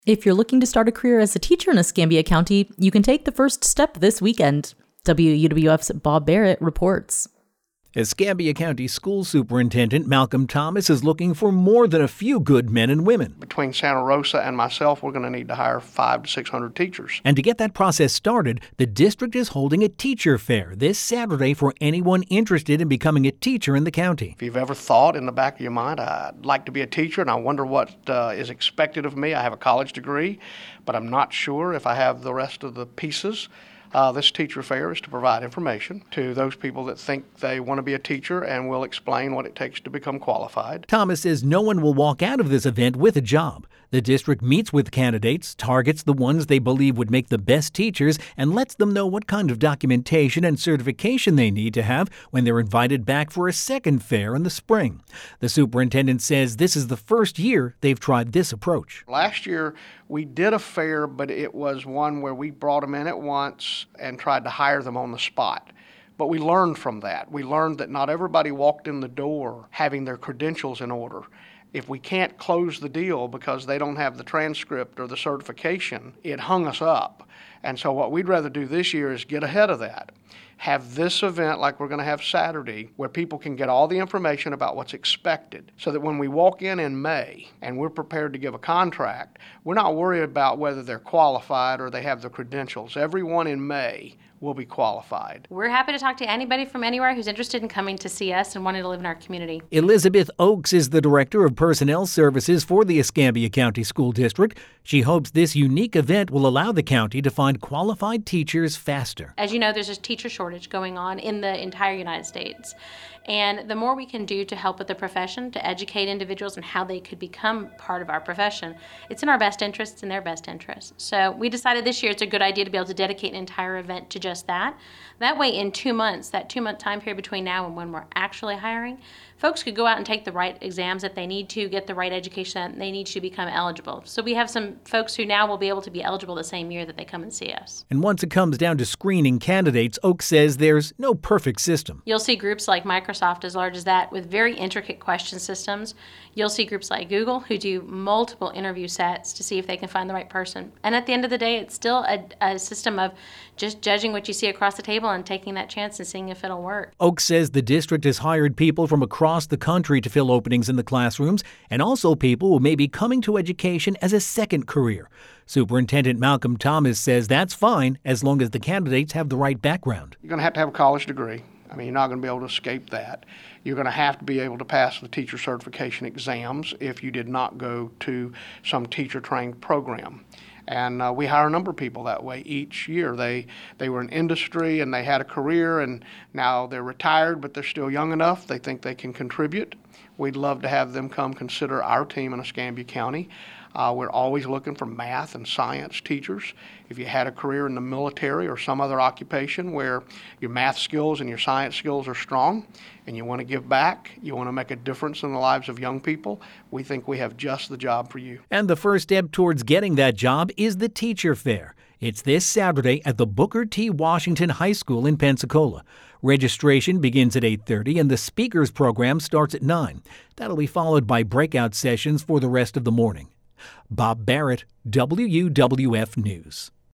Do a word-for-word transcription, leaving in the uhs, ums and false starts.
If you're looking to start a career as a teacher in Escambia County, you can take the first step this weekend. W U W F's Bob Barrett reports. Escambia County School Superintendent Malcolm Thomas is looking for more than a few good men and women. Between Santa Rosa and myself, we're going to need to hire five to six hundred teachers. And to get that process started, the district is holding a teacher fair this Saturday for anyone interested in becoming a teacher in the county. If you've ever thought in the back of your mind, I'd like to be a teacher and I wonder what uh, is expected of me. I have a college degree, but I'm not sure if I have the rest of the pieces. Uh, this teacher fair is to provide information to those people that think they want to be a teacher, and we'll explain what it takes to become qualified. Thomas says no one will walk out of this event with a job. The district meets with candidates, targets the ones they believe would make the best teachers, and lets them know what kind of documentation and certification they need to have when they're invited back for a second fair in the spring. The superintendent says this is the first year they've tried this approach. Last year, we did a fair, but it was one where we brought them in at once and tried to hire them on the spot. But we learned from that. We learned that not everybody walked in the door having their credentials in order. If we can't close the deal because they don't have the transcript or the certification, it hung us up. And so what we'd rather do this year is get ahead of that. Have this event like we're going to have Saturday where people can get all the information about what's expected so that when we walk in in May and we're prepared to give a contract, we're not worried about whether they're qualified or they have the credentials. Everyone in May will be qualified. We're happy to talk to anybody from anywhere who's interested in coming to see us and wanting to live in our community. Elizabeth Oakes is the Director of Personnel Services for the Escambia County School District. She hopes this unique event will allow the county to find qualified teachers faster. As you know, there's a teacher shortage going on in the entire United States. And the more we can do to help with the profession, to educate individuals on how they could become part of our profession, it's in our best interest, it's in their best interest. So we decided this year it's a good idea to be able to dedicate an entire event to just that. That way, in two months, that two-month time period between now and when we're actually hiring, folks could go out and take the right exams that they need to, get the right education that they need to become eligible. So we have some folks who now will be able to be eligible the same year that they come and see us. And once it comes down to screening candidates, Oakes says there's no perfect system. You'll see groups like Microsoft as large as that with very intricate question systems. You'll see groups like Google who do multiple interview sets to see if they can find the right person. And at the end of the day, it's still a, a system of just judging what you see across the table and taking that chance and seeing if it'll work. Oakes says the district has hired people from across the country to fill openings in the classrooms, and also people who may be coming to education as a second career. Superintendent Malcolm Thomas says that's fine as long as the candidates have the right background. You're going to have to have a college degree. I mean, you're not going to be able to escape that. You're going to have to be able to pass the teacher certification exams if you did not go to some teacher-trained program. And uh, we hire a number of people that way each year. They they were in industry and they had a career, and now they're retired, but they're still young enough. They think they can contribute. We'd love to have them come consider our team in Escambia County. Uh, we're always looking for math and science teachers. If you had a career in the military or some other occupation where your math skills and your science skills are strong and you want to give back, you want to make a difference in the lives of young people, we think we have just the job for you. And the first step towards getting that job is the teacher fair. It's this Saturday at the Booker T. Washington High School in Pensacola. Registration begins at eight thirty and the speakers program starts at nine. That'll be followed by breakout sessions for the rest of the morning. Bob Barrett, W U W F News.